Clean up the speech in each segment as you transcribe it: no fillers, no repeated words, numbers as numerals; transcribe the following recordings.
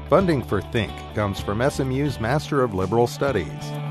Funding for Think comes from SMU's Master of Liberal Studies.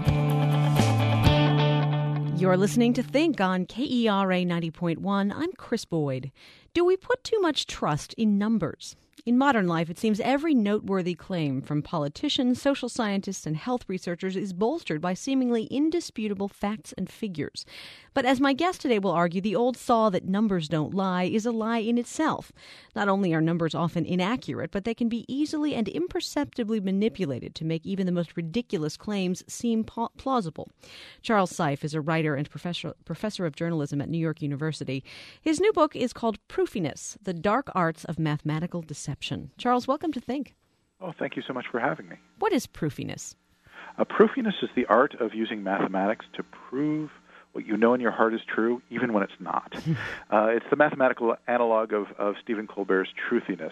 You're listening to Think on KERA 90.1. I'm Chris Boyd. Do we put too much trust in numbers? In modern life, it seems every noteworthy claim from politicians, social scientists, and health researchers is bolstered by seemingly indisputable facts and figures. But as my guest today will argue, the old saw that numbers don't lie is a lie in itself. Not only are numbers often inaccurate, but they can be easily and imperceptibly manipulated to make even the most ridiculous claims seem plausible. Charles Seife is a writer and professor of journalism at New York University. His new book is called Proofiness: The Dark Arts of Mathematical Deception. Charles, welcome to Think. Oh, thank you so much for having me. What is proofiness? Proofiness is the art of using mathematics to prove what you know in your heart is true, even when it's not. It's the mathematical analog of Stephen Colbert's truthiness.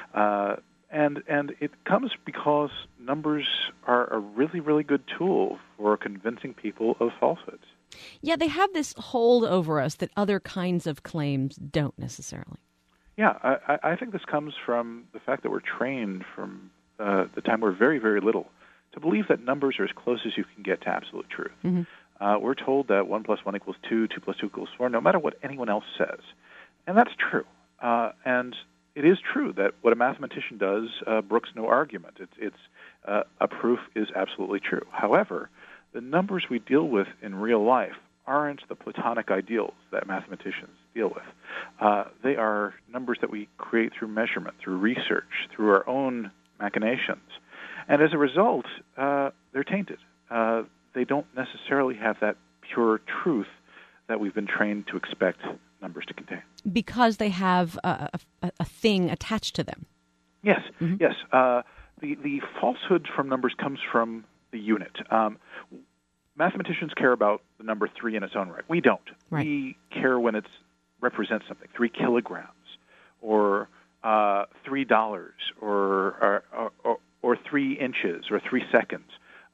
And it comes because numbers are a really, really good tool for convincing people of falsehoods. Yeah, they have this hold over us that other kinds of claims don't necessarily. Yeah, I think this comes from the fact that we're trained from the time we're very, very little to believe that numbers are as close as you can get to absolute truth. Mm-hmm. We're told that 1 + 1 = 2, 2 + 2 = 4, no matter what anyone else says. And that's true. And it is true that what a mathematician does brooks no argument. It's a proof is absolutely true. However, the numbers we deal with in real life aren't the Platonic ideals that mathematicians deal with. They are numbers that we create through measurement, through research, through our own machinations. And as a result, they're tainted. They don't necessarily have that pure truth that we've been trained to expect numbers to contain. Because they have a thing attached to them. Yes, mm-hmm. Yes. The falsehood from numbers comes from the unit. Mathematicians care about the number 3 in its own right. We don't. Right. We care when it represents something, 3 kilograms, or $3, or 3 inches, or 3 seconds.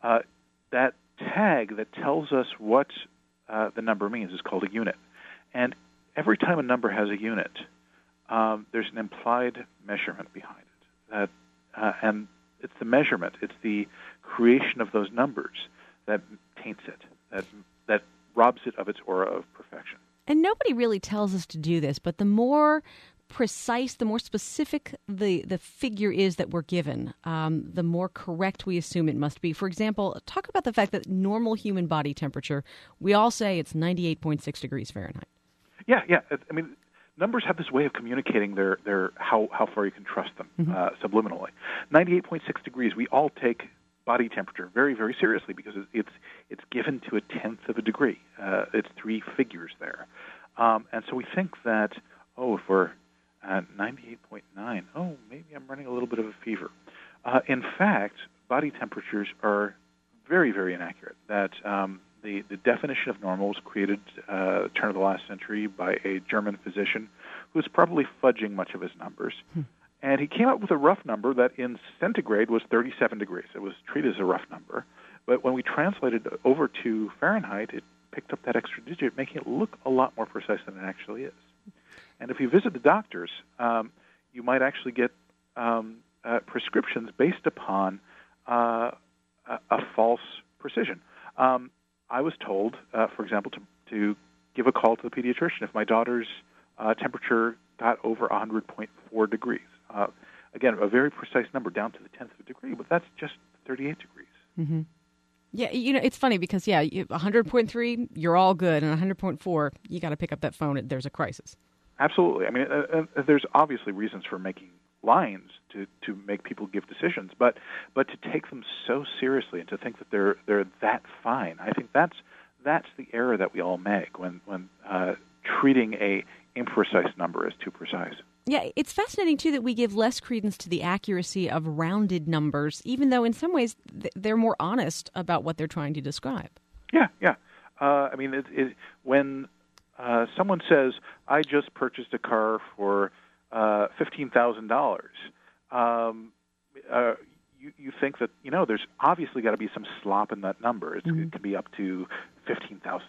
That tag that tells us what the number means is called a unit. And every time a number has a unit, there's an implied measurement behind it. And it's the measurement, it's the creation of those numbers that taints it, that robs it of its aura of perfection. And nobody really tells us to do this, but the more precise, the more specific the figure is that we're given, the more correct we assume it must be. For example, talk about the fact that normal human body temperature, we all say it's 98.6 degrees Fahrenheit. Yeah. I mean, numbers have this way of communicating their how far you can trust them, mm-hmm. Subliminally. 98.6 degrees, we all take body temperature very, very seriously because it's given to 1/10 of a degree. It's 3 figures there. And so we think that, if we're at 98.9, maybe I'm running a little bit of a fever. In fact, body temperatures are very, very inaccurate. That the definition of normal was created turn of the last century by a German physician who was probably fudging much of his numbers. And he came up with a rough number that in centigrade was 37 degrees. It was treated as a rough number. But when we translated it over to Fahrenheit, it picked up that extra digit, making it look a lot more precise than it actually is. And if you visit the doctors, you might actually get prescriptions based upon a false precision. I was told, for example, to give a call to the pediatrician if my daughter's temperature got over 100.4 degrees. Again, a very precise number down to the 10th of a degree, but that's just 38 degrees. Mm-hmm. Yeah, it's funny because, 100.3, you're all good, and 100.4, you got to pick up that phone. There's a crisis. Absolutely. I mean, there's obviously reasons for making lines to make people give decisions, but to take them so seriously and to think that they're that fine, I think that's the error that we all make when treating a imprecise number as too precise. Yeah, it's fascinating, too, that we give less credence to the accuracy of rounded numbers, even though in some ways they're more honest about what they're trying to describe. Yeah. I mean, when someone says, I just purchased a car for $15,000, you think that, there's obviously got to be some slop in that number. It could be up to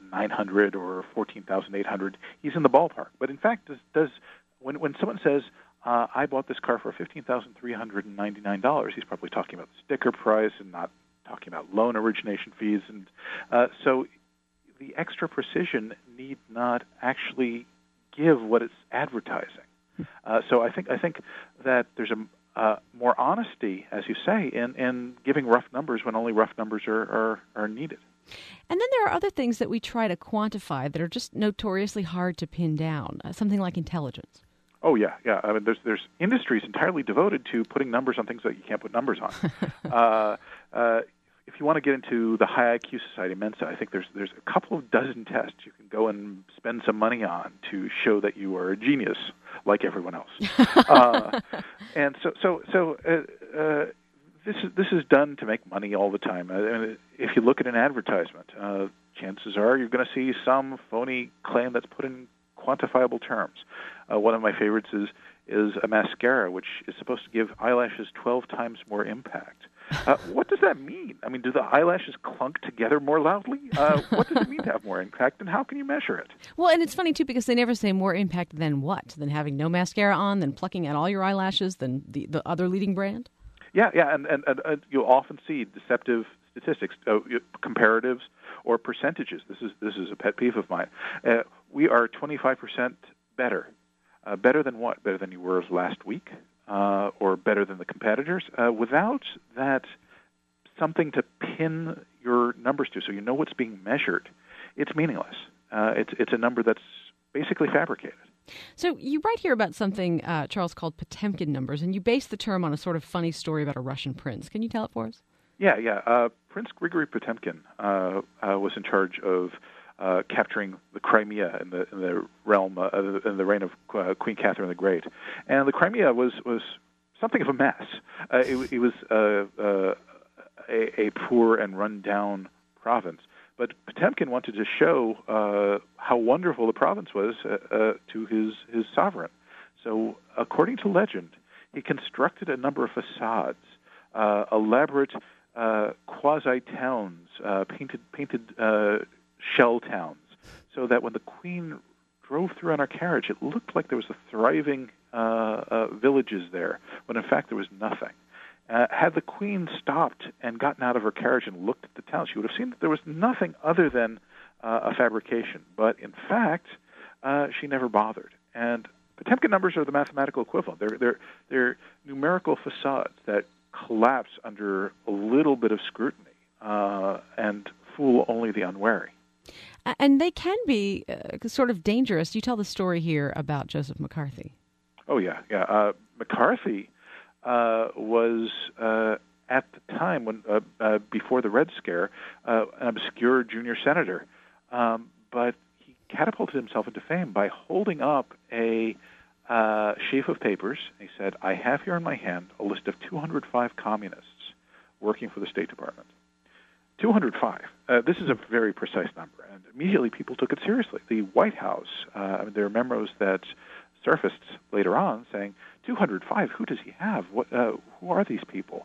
$15,900 or $14,800. He's in the ballpark. But in fact, when someone says, I bought this car for $15,399. He's probably talking about the sticker price and not talking about loan origination fees. And so the extra precision need not actually give what it's advertising. So I think that there's a more honesty, as you say, in giving rough numbers when only rough numbers are needed. And then there are other things that we try to quantify that are just notoriously hard to pin down, something like intelligence. Oh, yeah. I mean, there's industries entirely devoted to putting numbers on things that you can't put numbers on. If you want to get into the high IQ society, Mensa, I think there's a couple of dozen tests you can go and spend some money on to show that you are a genius like everyone else. And so this is done to make money all the time. If you look at an advertisement, chances are you're going to see some phony claim that's put in quantifiable terms. One of my favorites is a mascara, which is supposed to give eyelashes 12 times more impact. What does that mean? I mean, do the eyelashes clunk together more loudly? What does it mean to have more impact, and how can you measure it? Well, and it's funny, too, because they never say more impact than what? Than having no mascara on, than plucking out all your eyelashes, than the other leading brand? Yeah, and you'll often see deceptive statistics, comparatives, or percentages. This is a pet peeve of mine. We are 25% better. Better than what? Better than you were last week? Or better than the competitors, without that something to pin your numbers to, so you know what's being measured. It's meaningless. It's a number that's basically fabricated. So you write here about something, Charles, called Potemkin numbers, and you base the term on a sort of funny story about a Russian prince. Can you tell it for us? Yeah. Prince Grigory Potemkin was in charge of capturing the Crimea in the realm in the reign of Queen Catherine the Great, and the Crimea was something of a mess. It was a poor and run down province, but Potemkin wanted to show how wonderful the province was to his sovereign. So, according to legend, he constructed a number of facades, elaborate quasi towns, painted shell towns, so that when the Queen drove through on her carriage, it looked like there was a thriving villages there, when in fact there was nothing. Had the Queen stopped and gotten out of her carriage and looked at the town, she would have seen that there was nothing other than a fabrication. But in fact, she never bothered. And Potemkin numbers are the mathematical equivalent. They're numerical facades that collapse under a little bit of scrutiny and fool only the unwary. And they can be sort of dangerous. You tell the story here about Joseph McCarthy. Oh, yeah. McCarthy was, at the time, when before the Red Scare, an obscure junior senator. But he catapulted himself into fame by holding up a sheaf of papers. He said, I have here in my hand a list of 205 communists working for the State Department. 205. This is a very precise number, and immediately people took it seriously. The White House, there are memos that surfaced later on saying, 205, who does he have? Who are these people?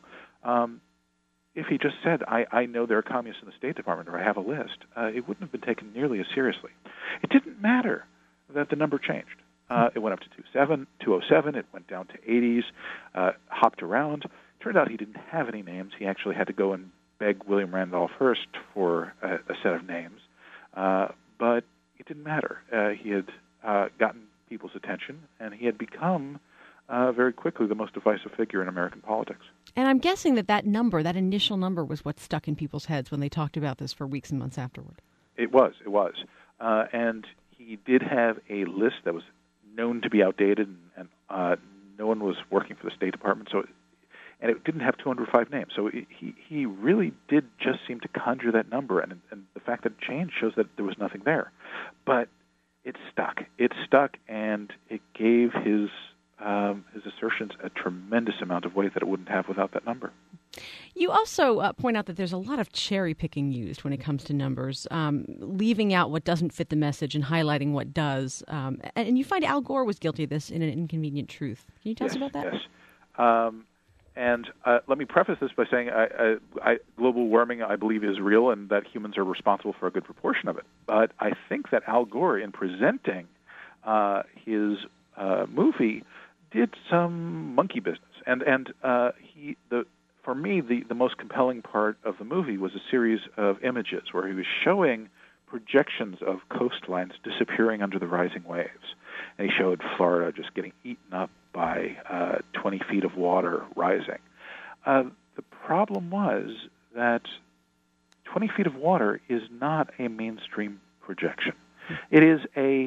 If he just said, I know there are communists in the State Department, or I have a list, it wouldn't have been taken nearly as seriously. It didn't matter that the number changed. It went up to 207, it went down to 80s, hopped around. Turned out he didn't have any names. He actually had to go and beg William Randolph Hearst for a set of names. But it didn't matter. He had gotten people's attention, and he had become very quickly the most divisive figure in American politics. And I'm guessing that number, that initial number, was what stuck in people's heads when they talked about this for weeks and months afterward. It was. And he did have a list that was known to be outdated, and no one was working for the State Department, and it didn't have 205 names. So he really did just seem to conjure that number, and the fact that it changed shows that there was nothing there. But it stuck. And it gave his assertions a tremendous amount of weight that it wouldn't have without that number. You also point out that there's a lot of cherry picking used when it comes to numbers, leaving out what doesn't fit the message and highlighting what does. And you find Al Gore was guilty of this in An Inconvenient Truth. Can you tell us about that? Yes. And let me preface this by saying global warming, I believe, is real and that humans are responsible for a good proportion of it. But I think that Al Gore, in presenting his movie, did some monkey business, for me, the most compelling part of the movie was a series of images where he was showing projections of coastlines disappearing under the rising waves. And he showed Florida just getting eaten up by 20 feet of water rising. The problem was that 20 feet of water is not a mainstream projection. It is a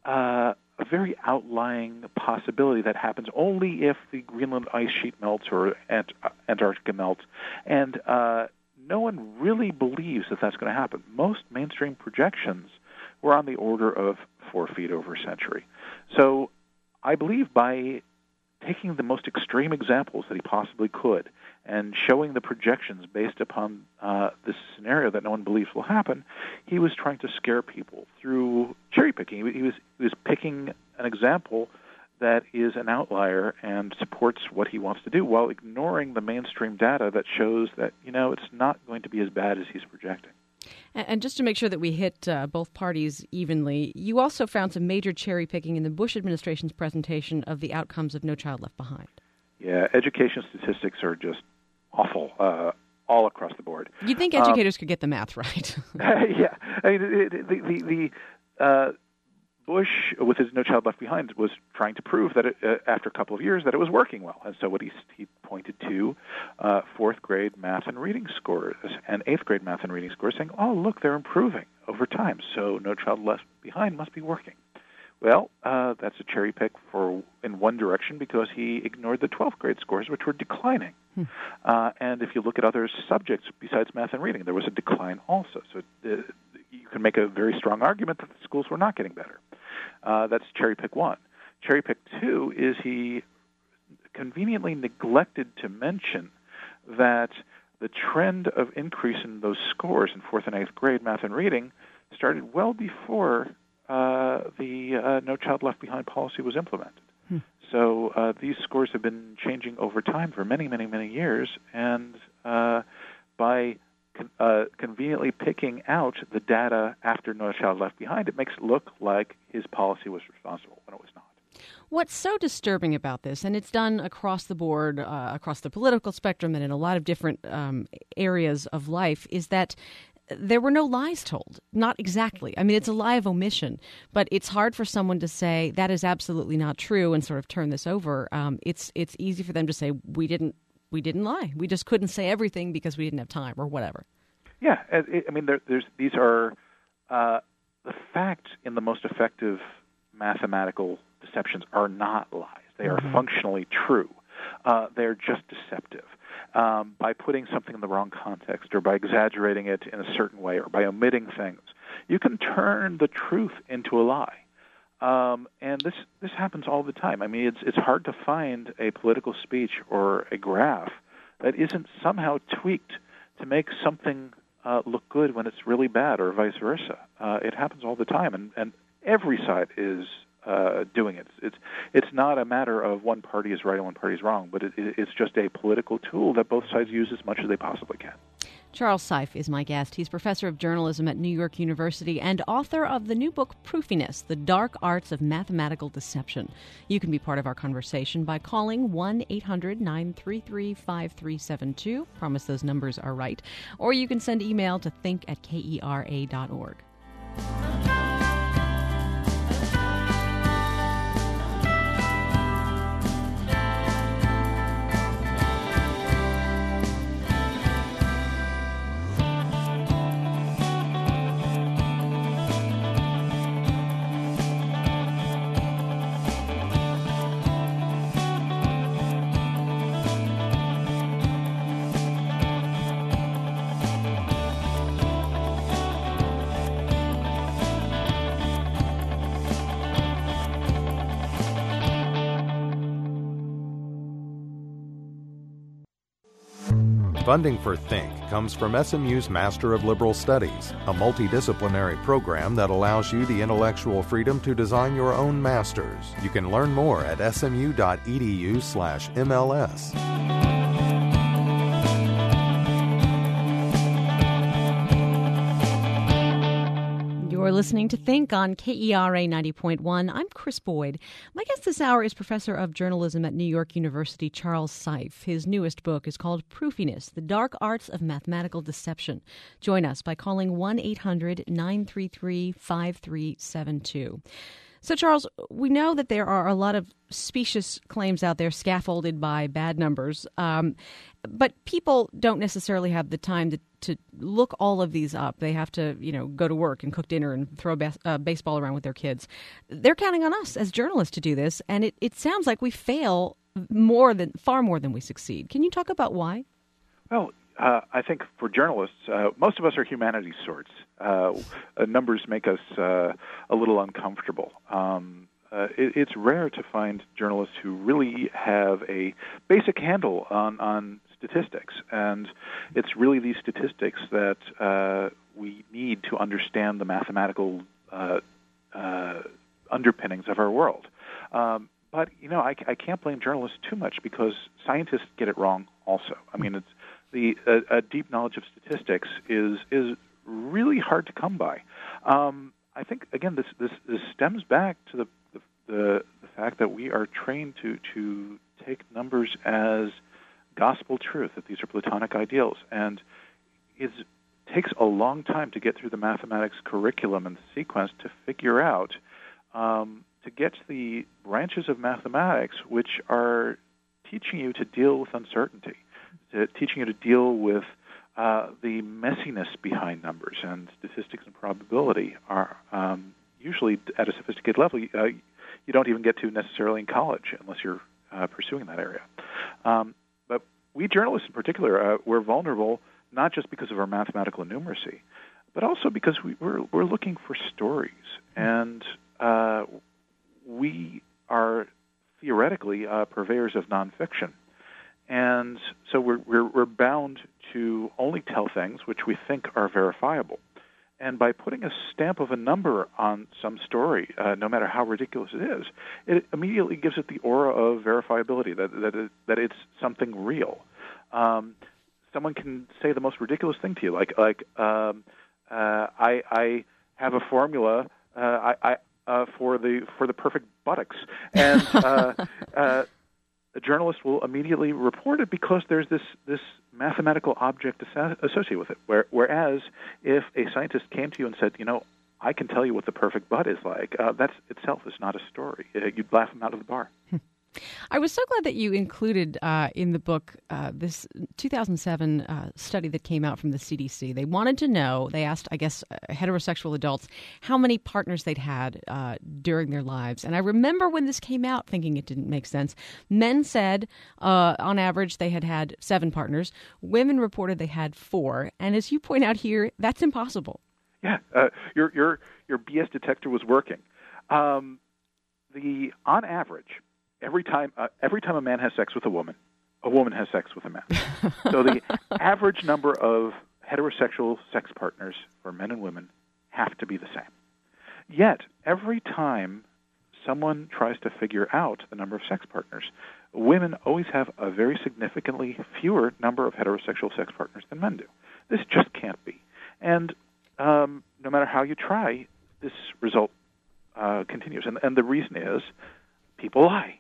very outlying possibility that happens only if the Greenland ice sheet melts or Antarctica melts, and no one really believes that that's going to happen. Most mainstream projections were on the order of 4 feet over a century. So I believe by taking the most extreme examples that he possibly could and showing the projections based upon this scenario that no one believes will happen, he was trying to scare people through cherry picking. He was picking an example that is an outlier and supports what he wants to do while ignoring the mainstream data that shows that, it's not going to be as bad as he's projecting. And just to make sure that we hit both parties evenly, you also found some major cherry picking in the Bush administration's presentation of the outcomes of No Child Left Behind. Yeah, education statistics are just awful all across the board. You'd think educators could get the math right. Yeah. I mean, the Bush, with his No Child Left Behind, was trying to prove that after a couple of years that it was working well. And so what he pointed to fourth grade math and reading scores and eighth grade math and reading scores, saying, oh, look, they're improving over time, so No Child Left Behind must be working. Well, that's a cherry pick in one direction because he ignored the 12th grade scores, which were declining. And if you look at other subjects besides math and reading, there was a decline also. So you can make a very strong argument that the schools were not getting better. That's cherry pick one. Cherry pick two is he conveniently neglected to mention that the trend of increase in those scores in 4th and 8th grade math and reading started well before the No Child Left Behind policy was implemented. So these scores have been changing over time for many, many, many years, and by conveniently picking out the data after No Child Left Behind, it makes it look like his policy was responsible when it was not. What's so disturbing about this, and it's done across the board, across the political spectrum and in a lot of different areas of life, is that there were no lies told. Not exactly. I mean, it's a lie of omission, but it's hard for someone to say that is absolutely not true and sort of turn this over. It's easy for them to say we didn't lie. We just couldn't say everything because we didn't have time or whatever. Yeah, I mean, these are the facts in the most effective mathematical deceptions are not lies. They are functionally true. They're just deceptive. By putting something in the wrong context or by exaggerating it in a certain way or by omitting things, you can turn the truth into a lie. And this happens all the time. I mean, it's hard to find a political speech or a graph that isn't somehow tweaked to make something look good when it's really bad or vice versa. It happens all the time, and every side is doing it. It's not a matter of one party is right and one party is wrong, but it's just a political tool that both sides use as much as they possibly can. Charles Seife is my guest. He's professor of journalism at New York University and author of the new book, Proofiness, The Dark Arts of Mathematical Deception. You can be part of our conversation by calling 1-800-933-5372. Promise those numbers are right. Or you can send email to think@kera.org. Funding for Think comes from SMU's Master of Liberal Studies, a multidisciplinary program that allows you the intellectual freedom to design your own masters. You can learn more at smu.edu/MLS. You're You're listening to Think on KERA 90.1. I'm Chris Boyd. My guest this hour is Professor of Journalism at New York University, Charles Seif. His newest book is called Proofiness, The Dark Arts of Mathematical Deception. Join us by calling 1-800-933-5372. So, Charles, we know that there are a lot of specious claims out there scaffolded by bad numbers, but people don't necessarily have the time to look all of these up. They have to, go to work and cook dinner and throw baseball around with their kids. They're counting on us as journalists to do this, and it sounds like we fail far more than we succeed. Can you talk about why? Well, I think for journalists, most of us are humanities sorts. Numbers make us a little uncomfortable. It's rare to find journalists who really have a basic handle on statistics, and it's really these statistics that we need to understand the mathematical underpinnings of our world. But, I can't blame journalists too much because scientists get it wrong also. I mean, it's a deep knowledge of statistics is really hard to come by. I think again this stems back to the fact that we are trained to take numbers as gospel truth, that these are Platonic ideals, and it takes a long time to get through the mathematics curriculum and the sequence to figure out to get to the branches of mathematics which are teaching you to deal with uncertainty, teaching you to deal with the messiness behind numbers, and statistics and probability are usually at a sophisticated level you don't even get to necessarily in college unless you're pursuing that area. But we journalists in particular, we're vulnerable not just because of our mathematical innumeracy, but also because we're looking for stories, and we are theoretically purveyors of nonfiction. And so we're bound to only tell things which we think are verifiable. And by putting a stamp of a number on some story, no matter how ridiculous it is, it immediately gives it the aura of verifiability, that it's something real. Someone can say the most ridiculous thing to you, like I have a formula for the perfect buttocks, and a journalist will immediately report it because there's this mathematical object associated with it. Whereas if a scientist came to you and said, I can tell you what the perfect butt is like, that itself is not a story. You'd laugh them out of the bar. I was so glad that you included in the book this 2007 study that came out from the CDC. They wanted to know, they asked, I guess, heterosexual adults how many partners they'd had during their lives. And I remember when this came out thinking it didn't make sense. Men said on average they had 7 partners. Women reported they had 4. And as you point out here, that's impossible. Yeah, your BS detector was working. On average, every time a man has sex with a woman has sex with a man. So the average number of heterosexual sex partners for men and women have to be the same. Yet, every time someone tries to figure out the number of sex partners, women always have a very significantly fewer number of heterosexual sex partners than men do. This just can't be. And no matter how you try, this result continues. And the reason is people lie.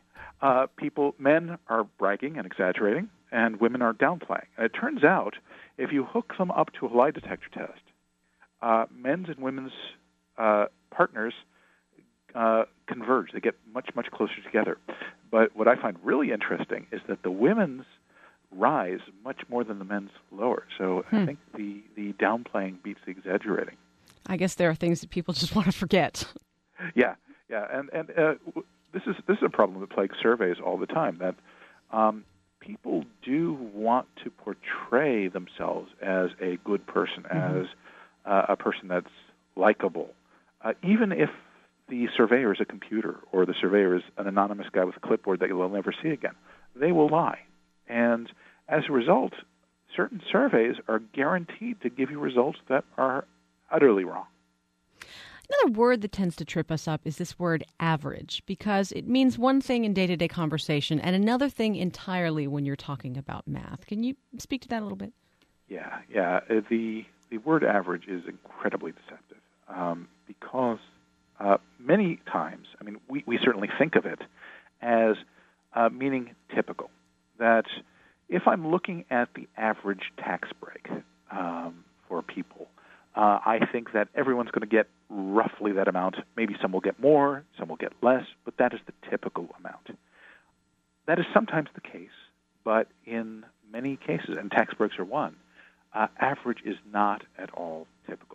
Men are bragging and exaggerating, and women are downplaying. And it turns out, if you hook them up to a lie detector test, men's and women's partners converge. They get much, much closer together. But what I find really interesting is that the women's rise much more than the men's lower. So I think the downplaying beats the exaggerating. I guess there are things that people just want to forget. Yeah. And this is a problem that plagues surveys all the time, that people do want to portray themselves as a good person, as a person that's likable, even if the surveyor is a computer or the surveyor is an anonymous guy with a clipboard that you'll never see again. They will lie. And as a result, certain surveys are guaranteed to give you results that are utterly wrong. Another word that tends to trip us up is this word average, because it means one thing in day-to-day conversation and another thing entirely when you're talking about math. Can you speak to that a little bit? Yeah. The word average is incredibly deceptive because many times, I mean, we certainly think of it as meaning typical. That if I'm looking at the average tax break for people, I think that everyone's going to get roughly that amount. Maybe some will get more, some will get less, but that is the typical amount. That is sometimes the case, but in many cases, and tax breaks are one, average is not at all typical.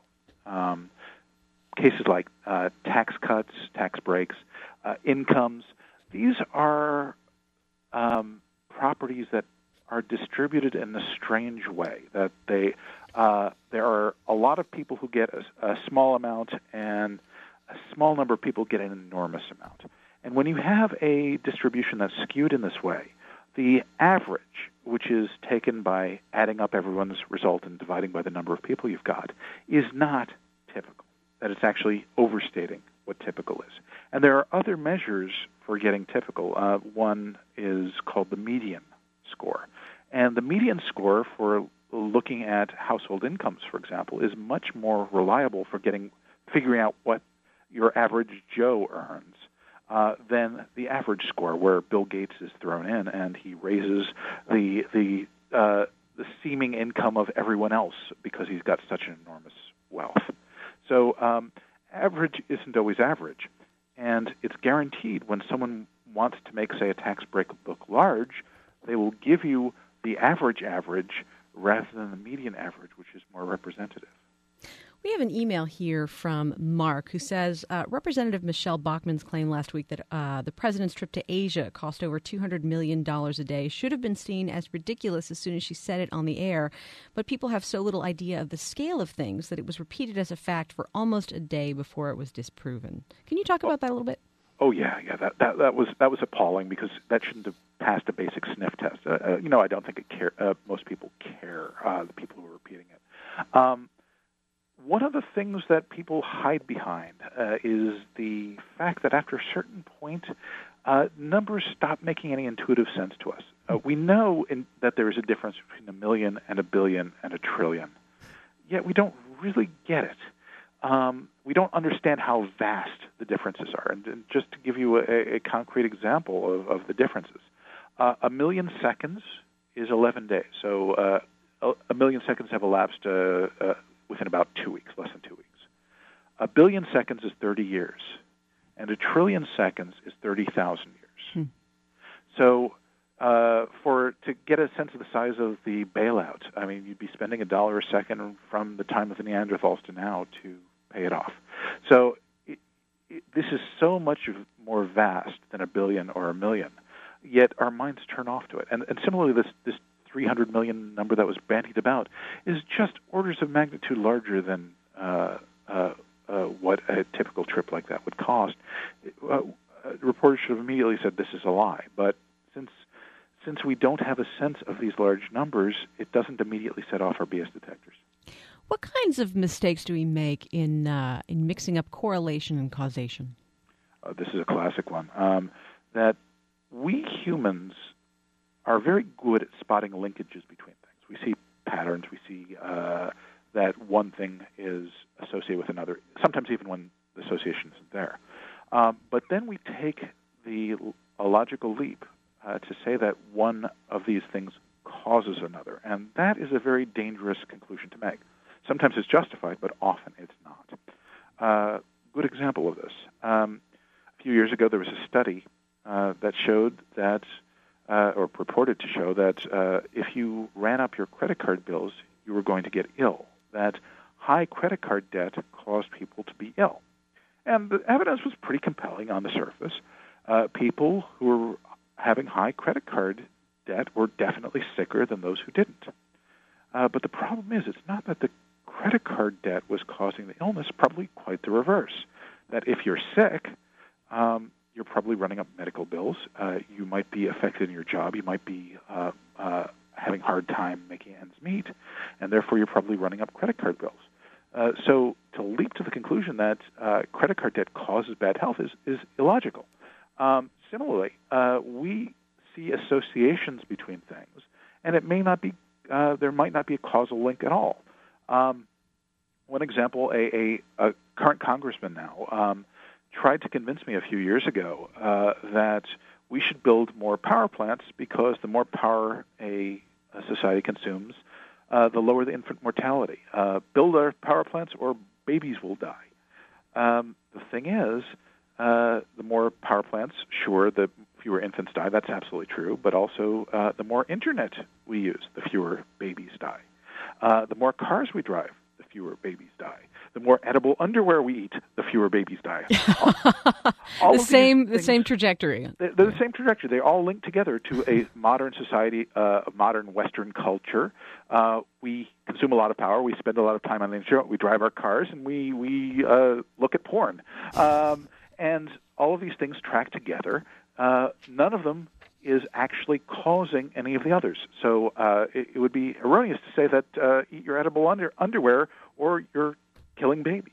Cases like tax cuts, tax breaks, incomes, these are properties that are distributed in a strange way, that there are a lot of people who get a small amount and a small number of people get an enormous amount. And when you have a distribution that's skewed in this way, the average, which is taken by adding up everyone's result and dividing by the number of people you've got, is not typical, that it's actually overstating what typical is. And there are other measures for getting typical. One is called the median score. And the median score for looking at household incomes, for example, is much more reliable for figuring out what your average Joe earns than the average score, where Bill Gates is thrown in and he raises the seeming income of everyone else because he's got such an enormous wealth. So average isn't always average, and it's guaranteed when someone wants to make, say, a tax break look large, they will give you the average rather than the median average, which is more representative. We have an email here from Mark who says, Representative Michelle Bachmann's claim last week that the president's trip to Asia cost over $200 million a day should have been seen as ridiculous as soon as she said it on the air, but people have so little idea of the scale of things that it was repeated as a fact for almost a day before it was disproven. Can you talk about that a little bit? Oh, yeah. That was appalling because that shouldn't have passed a basic sniff test. I don't think most people care, the people who are repeating it. One of the things that people hide behind is the fact that after a certain point, numbers stop making any intuitive sense to us. We know that there is a difference between a million and a billion and a trillion, yet we don't really get it. We don't understand how vast the differences are. And just to give you a concrete example of the differences, a million seconds is 11 days. So a million seconds have elapsed within about 2 weeks, less than 2 weeks. A billion seconds is 30 years, and a trillion seconds is 30,000 years. So to get a sense of the size of the bailout, I mean, you'd be spending $1 a second from the time of the Neanderthals to now to pay it off. So this is so much more vast than a billion or a million, yet our minds turn off to it. And similarly, this 300 million number that was bandied about is just orders of magnitude larger than what a typical trip like that would cost. Reporters should have immediately said this is a lie, but since we don't have a sense of these large numbers, it doesn't immediately set off our BS detectors. What kinds of mistakes do we make in mixing up correlation and causation? This is a classic one. That we humans are very good at spotting linkages between things. We see patterns. We see that one thing is associated with another, sometimes even when the association isn't there. But then we take a logical leap to say that one of these things causes another, and that is a very dangerous conclusion to make. Sometimes it's justified, but often it's not. Good example of this. A few years ago, there was a study that showed that, or purported to show that if you ran up your credit card bills, you were going to get ill, that high credit card debt caused people to be ill. And the evidence was pretty compelling on the surface. People who were having high credit card debt were definitely sicker than those who didn't. But the problem is, it's not that the credit card debt was causing the illness, probably quite the reverse. That if you're sick, you're probably running up medical bills. You might be affected in your job. You might be having a hard time making ends meet, and therefore you're probably running up credit card bills. So to leap to the conclusion that credit card debt causes bad health is illogical. Similarly, we see associations between things, and it may not be there might not be a causal link at all. One example: a current congressman now, tried to convince me a few years ago that we should build more power plants because the more power a society consumes, the lower the infant mortality. Build our power plants or babies will die. The thing is, the more power plants, sure, the fewer infants die. That's absolutely true. But also, the more internet we use, the fewer babies die. The more cars we drive, the fewer babies die. The more edible underwear we eat, the fewer babies die. The same trajectory. They're the same trajectory. They all link together to a modern society, a modern Western culture. We consume a lot of power. We spend a lot of time on the internet. We drive our cars, and we look at porn. And all of these things track together. None of them is actually causing any of the others. So it would be erroneous to say that eat your edible underwear or you're killing babies.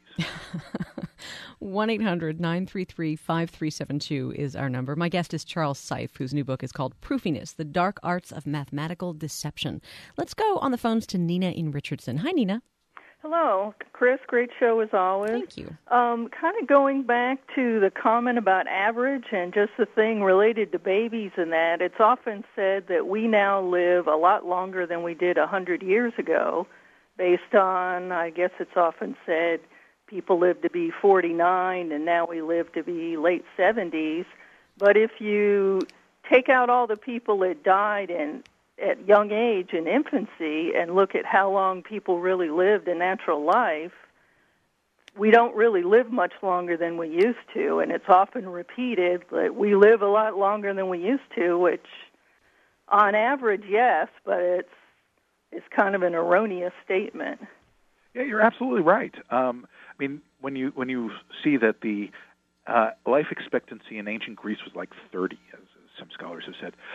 1-800-933-5372 is our number. My guest is Charles Seife, whose new book is called Proofiness, The Dark Arts of Mathematical Deception. Let's go on the phones to Nina in Richardson. Hi, Nina. Hello, Chris. Great show as always. Thank you. Kind of going back to the comment about average and just the thing related to babies and that, it's often said that we now live a lot longer than we did 100 years ago, based on, I guess it's often said, people live to be 49 and now we live to be late 70s. But if you take out all the people that died at young age in infancy and look at how long people really lived in natural life, we don't really live much longer than we used to, and it's often repeated that we live a lot longer than we used to, which on average, yes, but it's kind of an erroneous statement. Yeah, you're absolutely right. I mean, when you see that the life expectancy in ancient Greece was like 30, as some scholars have said,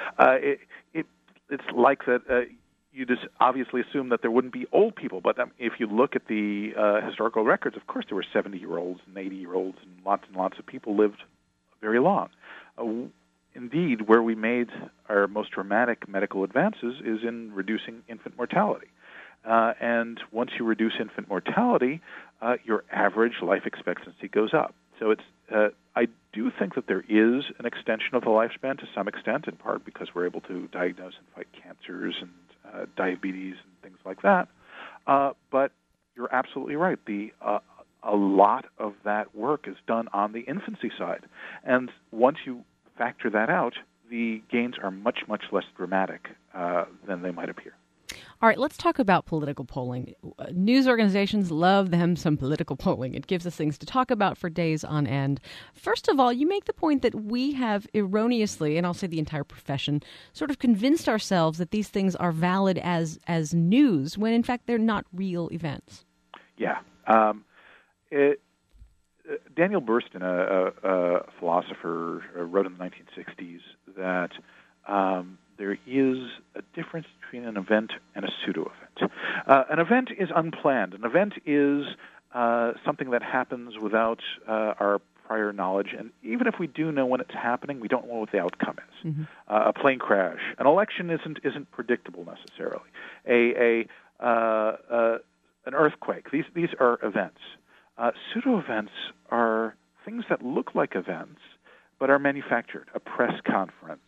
it's like that you just obviously assume that there wouldn't be old people. But if you look at the historical records, of course there were 70-year-olds and 80-year-olds and lots of people lived very long. Indeed, where we made our most dramatic medical advances is in reducing infant mortality. And once you reduce infant mortality, your average life expectancy goes up. So I do think that there is an extension of the lifespan to some extent, in part because we're able to diagnose and fight cancers and diabetes and things like that. But you're absolutely right. A lot of that work is done on the infancy side. And once you factor that out, the gains are much, much less dramatic than they might appear. All right, let's talk about political polling. News organizations love them some political polling. It gives us things to talk about for days on end. First of all, you make the point that we have erroneously, and I'll say the entire profession, sort of convinced ourselves that these things are valid as news, when in fact they're not real events. Yeah. Daniel Bernstein, a philosopher, wrote in the 1960s that there is a difference between an event and a pseudo-event. An event is unplanned. An event is something that happens without our prior knowledge, and even if we do know when it's happening, we don't know what the outcome is. Mm-hmm. A plane crash, an election isn't predictable necessarily. An earthquake. These are events. Pseudo-events are things that look like events but are manufactured. A press conference.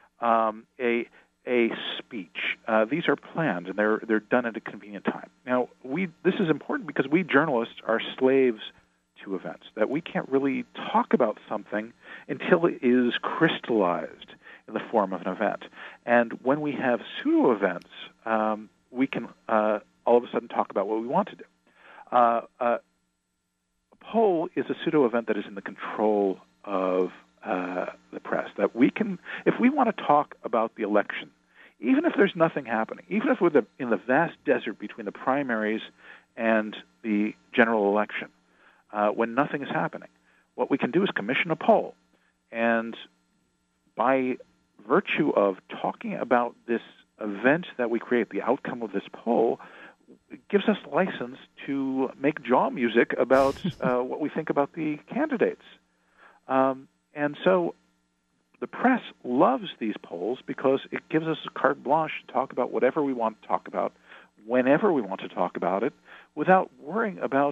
A speech. These are planned, and they're done at a convenient time. Now, this is important because we journalists are slaves to events, that we can't really talk about something until it is crystallized in the form of an event. And when we have pseudo-events, we can all of a sudden talk about what we want to do. A poll is a pseudo-event that is in the control of the press, that we can, if we want to talk about the election, even if there's nothing happening, even if we're in the vast desert between the primaries and the general election, when nothing is happening, what we can do is commission a poll. And by virtue of talking about this event that we create, the outcome of this poll, it gives us license to make jaw music about what we think about the candidates. And so the press loves these polls because it gives us a carte blanche to talk about whatever we want to talk about, whenever we want to talk about it, without worrying about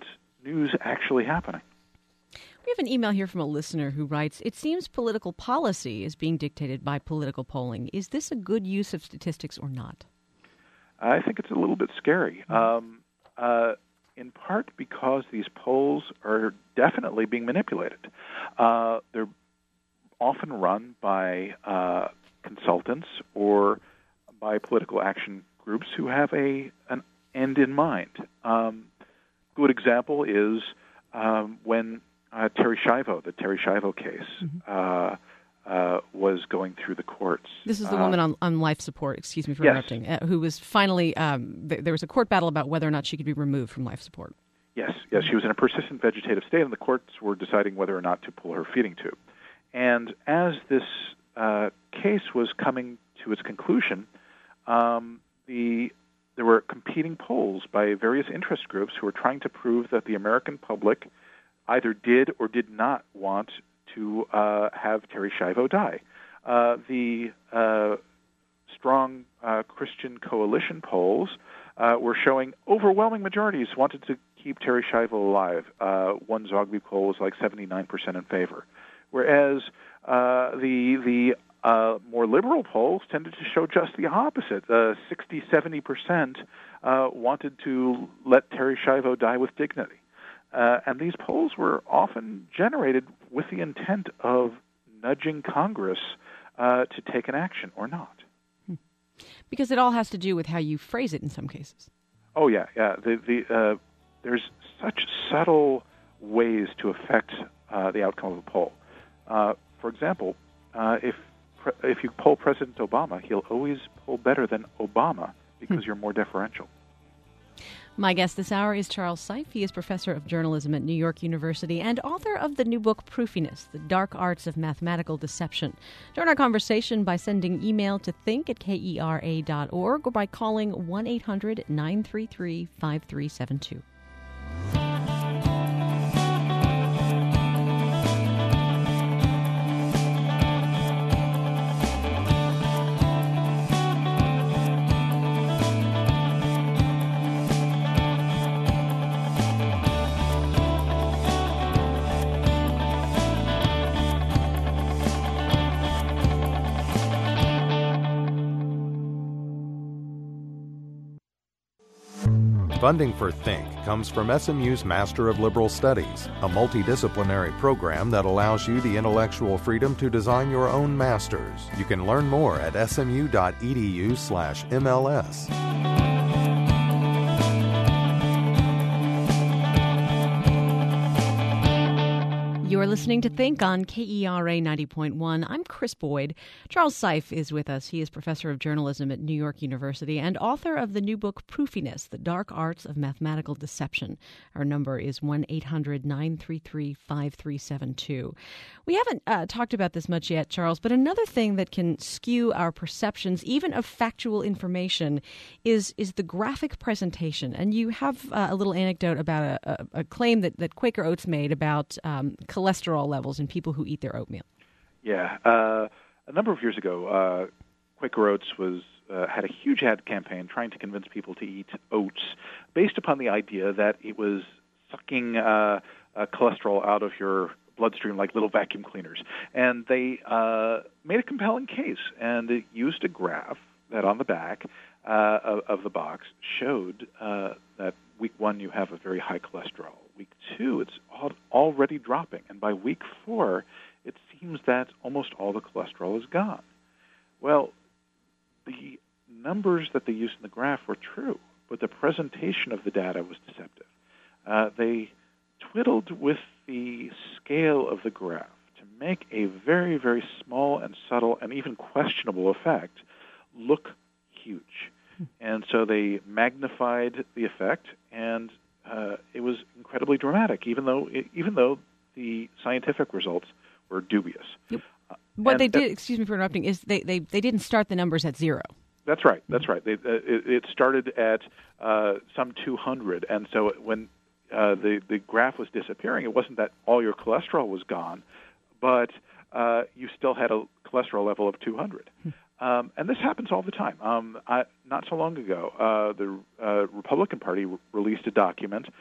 news actually happening. We have an email here from a listener who writes, "It seems political policy is being dictated by political polling. Is this a good use of statistics or not?" I think it's a little bit scary, in part because these polls are definitely being manipulated. They're often run by consultants or by political action groups who have an end in mind. Good example is when Terri Schiavo case, was going through the courts. This is the woman on life support, excuse me for interrupting, who was finally, there was a court battle about whether or not she could be removed from life support. Yes, she was in a persistent vegetative state, and the courts were deciding whether or not to pull her feeding tube. And as this case was coming to its conclusion, there were competing polls by various interest groups who were trying to prove that the American public either did or did not want to have Terri Schiavo die. The strong Christian coalition polls were showing overwhelming majorities wanted to keep Terri Schiavo alive. One Zogby poll was like 79% in favor, whereas the more liberal polls tended to show just the opposite. 60-70% wanted to let Terri Schiavo die with dignity. And these polls were often generated with the intent of nudging Congress to take an action or not. Because it all has to do with how you phrase it in some cases. Oh, yeah. There's such subtle ways to affect the outcome of a poll. For example, if you poll President Obama, he'll always poll better than Obama because you're more deferential. My guest this hour is Charles Seife. He is professor of journalism at New York University and author of the new book, Proofiness, The Dark Arts of Mathematical Deception. Join our conversation by sending email to think@kera.org or by calling 1-800-933-5372. Funding for Think comes from SMU's Master of Liberal Studies, a multidisciplinary program that allows you the intellectual freedom to design your own masters. You can learn more at smu.edu/MLS. You're listening to Think on KERA 90.1. I'm Chris Boyd. Charles Seife is with us. He is professor of journalism at New York University and author of the new book, Proofiness, The Dark Arts of Mathematical Deception. Our number is 1-800-933-5372. We haven't talked about this much yet, Charles, but another thing that can skew our perceptions, even of factual information, is the graphic presentation. And you have a little anecdote about a claim that Quaker Oats made about cholesterol levels in people who eat their oatmeal. Yeah. A number of years ago, Quaker Oats had a huge ad campaign trying to convince people to eat oats based upon the idea that it was sucking cholesterol out of your bloodstream like little vacuum cleaners. And they made a compelling case, and it used a graph that on the back of the box showed that week 1 you have a very high cholesterol. Week 2, it's already dropping. And by week 4, it seems that almost all the cholesterol is gone. Well, the numbers that they used in the graph were true, but the presentation of the data was deceptive. They twiddled with the scale of the graph to make a very, very small and subtle and even questionable effect look huge. And so they magnified the effect, and it was incredibly dramatic, even though the scientific results were dubious. Yep. What they did, excuse me for interrupting, is they didn't start the numbers at 0. That's right. It started at some 200, and so when the graph was disappearing, it wasn't that all your cholesterol was gone, but you still had a cholesterol level of 200. And this happens all the time. Not so long ago, the Republican Party released a document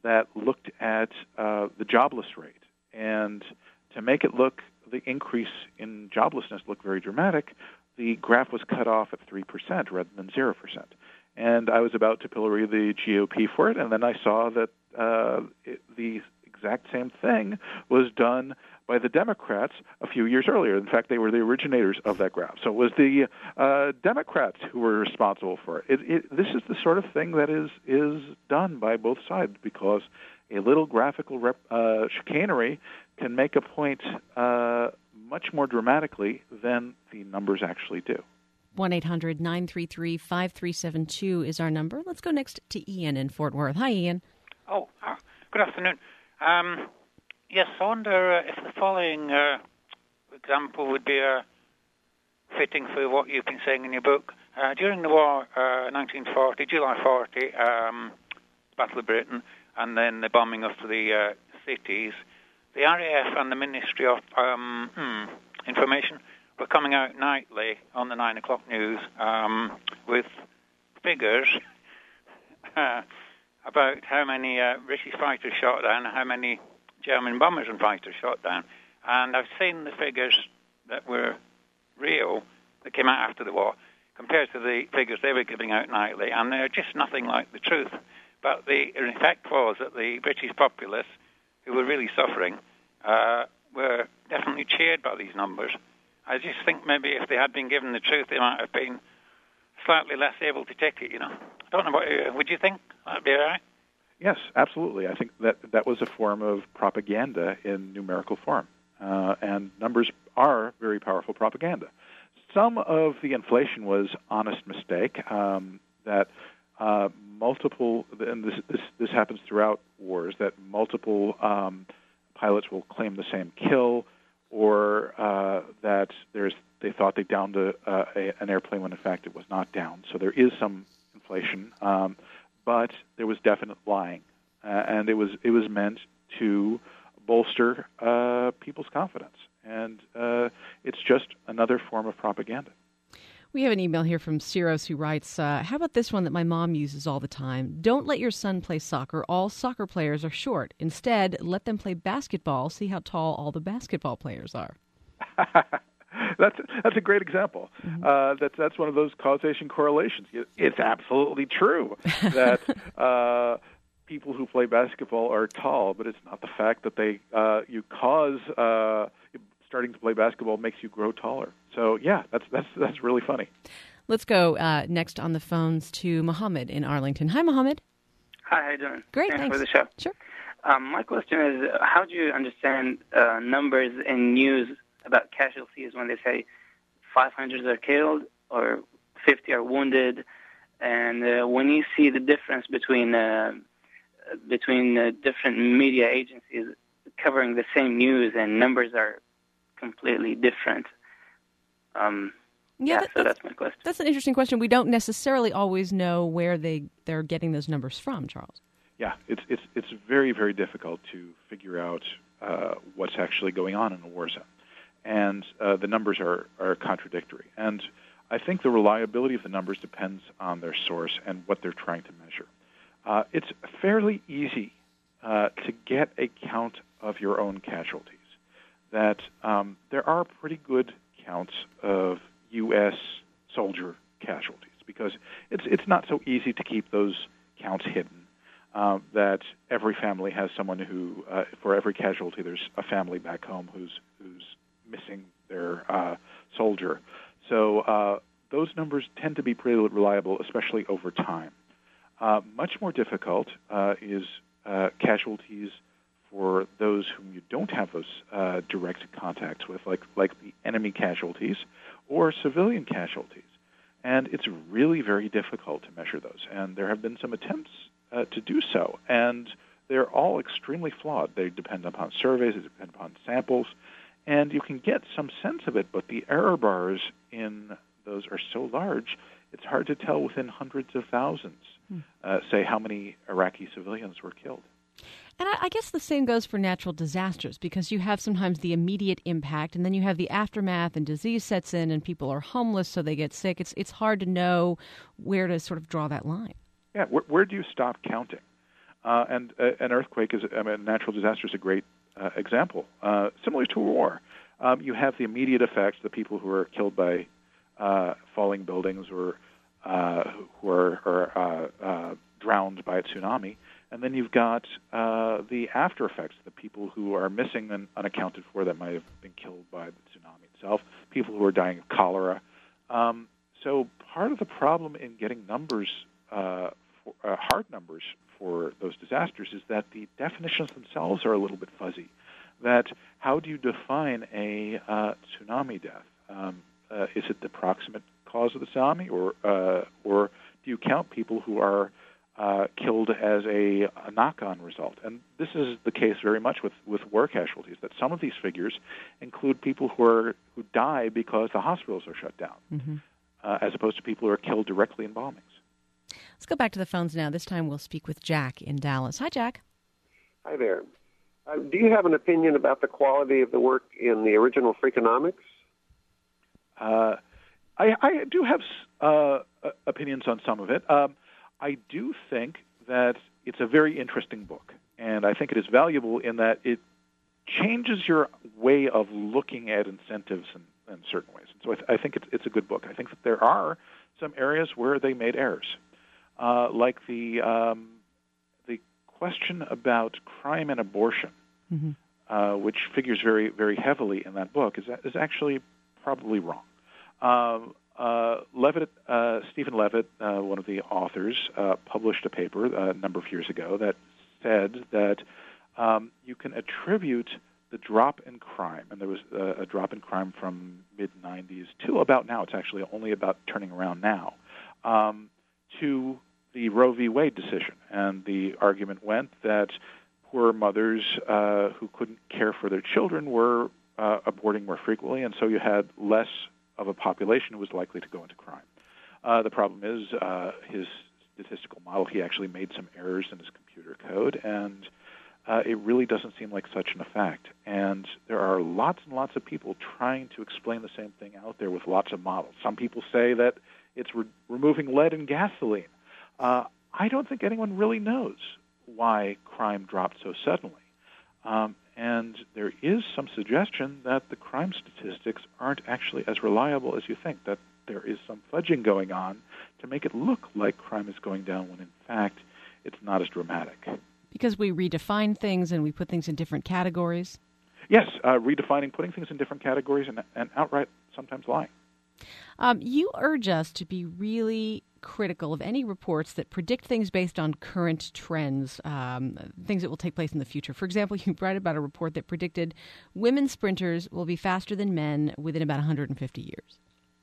that looked at the jobless rate. And to make it look, the increase in joblessness look very dramatic, the graph was cut off at 3% rather than 0%. And I was about to pillory the GOP for it, and then I saw that the exact same thing was done by the Democrats a few years earlier. In fact, they were the originators of that graph. So it was the Democrats who were responsible for it. This is the sort of thing that is done by both sides, because a little graphical chicanery can make a point much more dramatically than the numbers actually do. 1-800-933-5372 is our number. Let's go next to Ian in Fort Worth. Hi, Ian. Oh, good afternoon. Yes, I wonder if the following example would be fitting for what you've been saying in your book. During the war, 1940, July 40, Battle of Britain, and then the bombing of the cities, the RAF and the Ministry of Information were coming out nightly on the 9 o'clock news with figures about how many British fighters shot down and how many German bombers and fighters shot down. And I've seen the figures that were real, that came out after the war, compared to the figures they were giving out nightly, and they're just nothing like the truth. But the effect was that the British populace, who were really suffering, were definitely cheered by these numbers. I just think maybe if they had been given the truth, they might have been slightly less able to take it, I don't know what would you think? That'd be all right? Yes, absolutely. I think that was a form of propaganda in numerical form. And numbers are very powerful propaganda. Some of the inflation was honest mistake, that multiple, and this happens throughout wars, that multiple pilots will claim the same kill, or that they thought they downed an airplane when in fact it was not down. So there is some inflation, but there was definite lying, and it was meant to bolster people's confidence, and it's just another form of propaganda. We have an email here from Ciros who writes, how about this one that my mom uses all the time? Don't let your son play soccer. All soccer players are short. Instead, let them play basketball. See how tall all the basketball players are. That's a great example. Mm-hmm. That's one of those causation correlations. It's absolutely true that people who play basketball are tall, but it's not the fact that starting to play basketball makes you grow taller. So yeah, that's really funny. Let's go next on the phones to Mohammed in Arlington. Hi, Mohammed. Hi, how you doing? Great, thanks for the show. Sure. My question is, how do you understand numbers in news about casualties when they say 500 are killed or 50 are wounded, and when you see the difference between different media agencies covering the same news and numbers are completely different? So that's my question. That's an interesting question. We don't necessarily always know where they're getting those numbers from, Charles. Yeah, it's very, very difficult to figure out what's actually going on in a war zone. And the numbers are contradictory. And I think the reliability of the numbers depends on their source and what they're trying to measure. It's fairly easy to get a count of your own casualties. That there are pretty good counts of U.S. soldier casualties, because it's not so easy to keep those counts hidden. That every family has someone who, for every casualty, there's a family back home who's missing their soldier. So those numbers tend to be pretty reliable, especially over time. Much more difficult is casualties for those whom you don't have those direct contacts with, like the enemy casualties or civilian casualties. And it's really very difficult to measure those. And there have been some attempts to do so, and they're all extremely flawed. They depend upon surveys, they depend upon samples, and you can get some sense of it, but the error bars in those are so large, it's hard to tell within hundreds of thousands, say, how many Iraqi civilians were killed. And I guess the same goes for natural disasters, because you have sometimes the immediate impact, and then you have the aftermath, and disease sets in, and people are homeless, so they get sick. It's hard to know where to sort of draw that line. Yeah, where do you stop counting? And an earthquake a natural disaster is a great example. Similar to a war, you have the immediate effects, the people who are killed by falling buildings or who are drowned by a tsunami. And then you've got the after effects, the people who are missing and unaccounted for that might have been killed by the tsunami itself, people who are dying of cholera. So part of the problem in getting numbers, hard numbers for those disasters, is that the definitions themselves are a little bit fuzzy. That how do you define a tsunami death? Is it the proximate cause of the tsunami, or do you count people who are killed as a knock-on result? And this is the case very much with war casualties, that some of these figures include people who die because the hospitals are shut down, as opposed to people who are killed directly in bombings. Let's go back to the phones now. This time we'll speak with Jack in Dallas. Hi, Jack. Hi there. Do you have an opinion about the quality of the work in the original Freakonomics? I do have opinions on some of it. I do think that it's a very interesting book, and I think it is valuable in that it changes your way of looking at incentives in certain ways. And so I think it's a good book. I think that there are some areas where they made errors, like the question about crime and abortion, which figures very, very heavily in that book, is actually probably wrong. Stephen Levitt, one of the authors, published a paper a number of years ago that said that you can attribute the drop in crime, and there was a drop in crime from mid-'90s to about now, it's actually only about turning around now, to the Roe v. Wade decision. And the argument went that poor mothers who couldn't care for their children were aborting more frequently, and so you had less of a population who was likely to go into crime. The problem is his statistical model, he actually made some errors in his computer code, and it really doesn't seem like such an effect. And there are lots and lots of people trying to explain the same thing out there with lots of models. Some people say that it's removing lead in gasoline. I don't think anyone really knows why crime dropped so suddenly. And there is some suggestion that the crime statistics aren't actually as reliable as you think, that there is some fudging going on to make it look like crime is going down when, in fact, it's not as dramatic. Because we redefine things and we put things in different categories? Yes, redefining, putting things in different categories, and outright sometimes lying. You urge us to be really critical of any reports that predict things based on current trends, things that will take place in the future. For example, you write about a report that predicted women sprinters will be faster than men within about 150 years.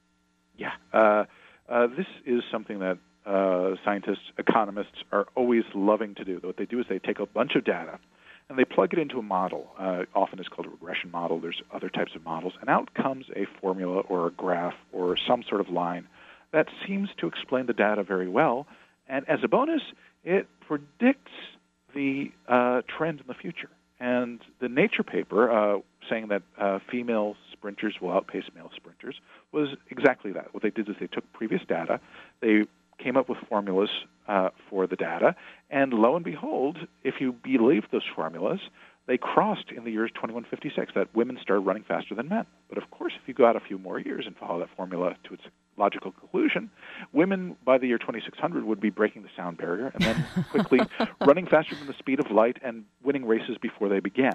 Yeah. This is something that scientists, economists are always loving to do. What they do is they take a bunch of data and they plug it into a model. Often it's called a regression model. There's other types of models. And out comes a formula or a graph or some sort of line that seems to explain the data very well. And as a bonus, it predicts the trend in the future. And the Nature paper saying that female sprinters will outpace male sprinters was exactly that. What they did is they took previous data, they came up with formulas for the data, and lo and behold, if you believe those formulas, they crossed in the years 2156, that women started running faster than men. But of course, if you go out a few more years and follow that formula to its logical conclusion, women by the year 2600 would be breaking the sound barrier and then quickly running faster than the speed of light and winning races before they began.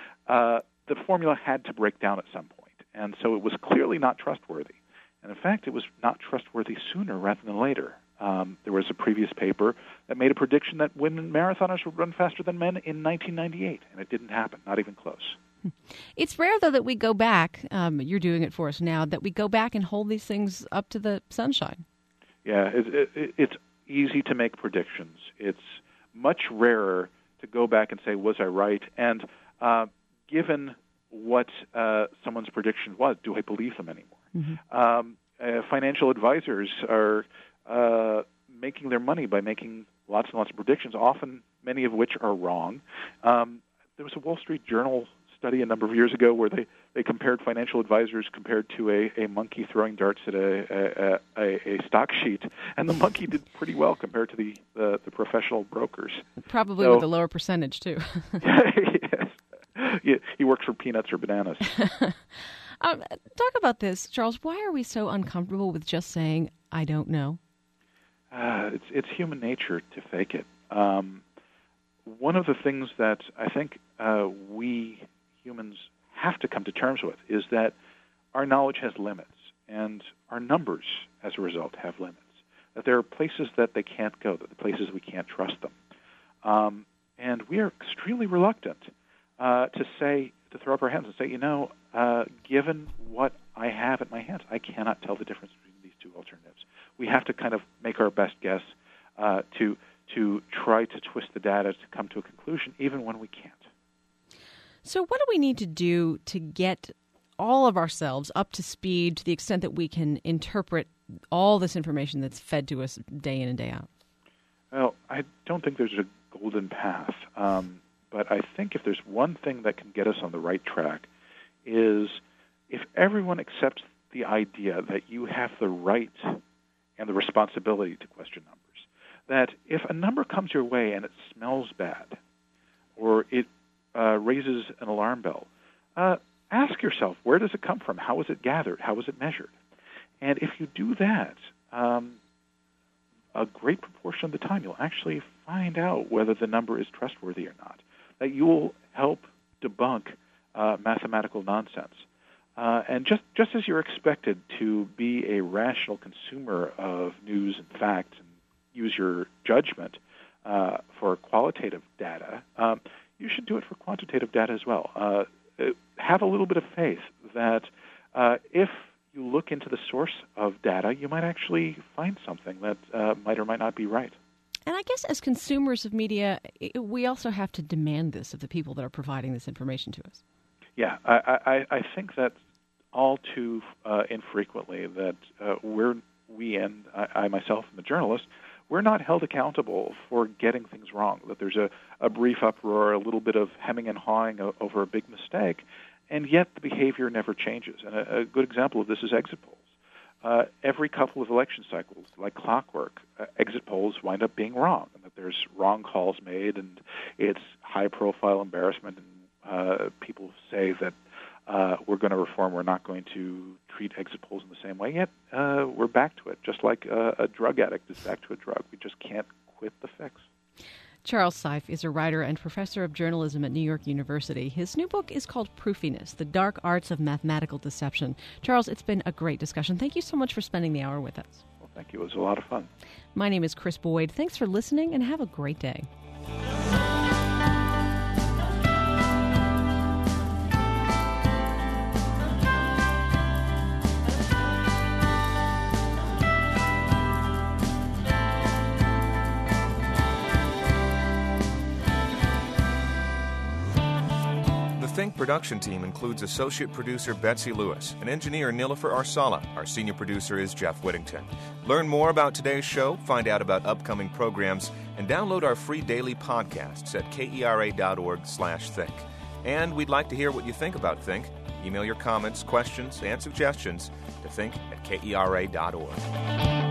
The formula had to break down at some point, and so it was clearly not trustworthy. And in fact, it was not trustworthy sooner rather than later. There was a previous paper that made a prediction that women marathoners would run faster than men in 1998, and it didn't happen, not even close. It's rare, though, that we go back, you're doing it for us now, that we go back and hold these things up to the sunshine. Yeah, it's easy to make predictions. It's much rarer to go back and say, was I right? And given what someone's prediction was, do I believe them anymore? Mm-hmm. Financial advisors are making their money by making lots and lots of predictions, often many of which are wrong. There was a Wall Street Journal study a number of years ago where they compared financial advisors compared to a monkey throwing darts at a stock sheet, and the monkey did pretty well compared to the professional brokers. Probably with a lower percentage, too. Yes. He works for peanuts or bananas. Talk about this, Charles. Why are we so uncomfortable with just saying, I don't know? It's human nature to fake it. One of the things that I think we humans have to come to terms with is that our knowledge has limits, and our numbers, as a result, have limits. That there are places that they can't go, that the places we can't trust them. And we are extremely reluctant to throw up our hands and say, given what I have at my hands, I cannot tell the difference between these two alternatives. We have to kind of make our best guess to try to twist the data to come to a conclusion, even when we can't. So what do we need to do to get all of ourselves up to speed to the extent that we can interpret all this information that's fed to us day in and day out? Well, I don't think there's a golden path. But I think if there's one thing that can get us on the right track is if everyone accepts the idea that you have the right and the responsibility to question numbers, that if a number comes your way and it smells bad or it raises an alarm bell, ask yourself, where does it come from? How was it gathered? How was it measured? And if you do that, a great proportion of the time you'll actually find out whether the number is trustworthy or not. That you will help debunk mathematical nonsense. And just as you're expected to be a rational consumer of news and facts and use your judgment for qualitative data, you should do it for quantitative data as well. Have a little bit of faith that if you look into the source of data, you might actually find something that might or might not be right. And I guess as consumers of media, we also have to demand this of the people that are providing this information to us. Yeah, I think that all too infrequently that we and I myself am a journalist, we're not held accountable for getting things wrong, that there's a brief uproar, a little bit of hemming and hawing over a big mistake, and yet the behavior never changes. And a good example of this is exit polls. Every couple of election cycles, like clockwork, exit polls wind up being wrong, and that there's wrong calls made, and it's high-profile embarrassment, and people say that we're going to reform, we're not going to treat exit polls in the same way, yet we're back to it, just like a drug addict is back to a drug. We just can't quit the fix. Charles Seife is a writer and professor of journalism at New York University. His new book is called Proofiness, The Dark Arts of Mathematical Deception. Charles, it's been a great discussion. Thank you so much for spending the hour with us. Well, thank you. It was a lot of fun. My name is Chris Boyd. Thanks for listening, and have a great day. The Think production team includes associate producer Betsy Lewis and engineer Nilofer Arsala. Our senior producer is Jeff Whittington. Learn more about today's show, find out about upcoming programs, and download our free daily podcasts at kera.org/think. And we'd like to hear what you think about Think. Email your comments, questions, and suggestions to think@kera.org.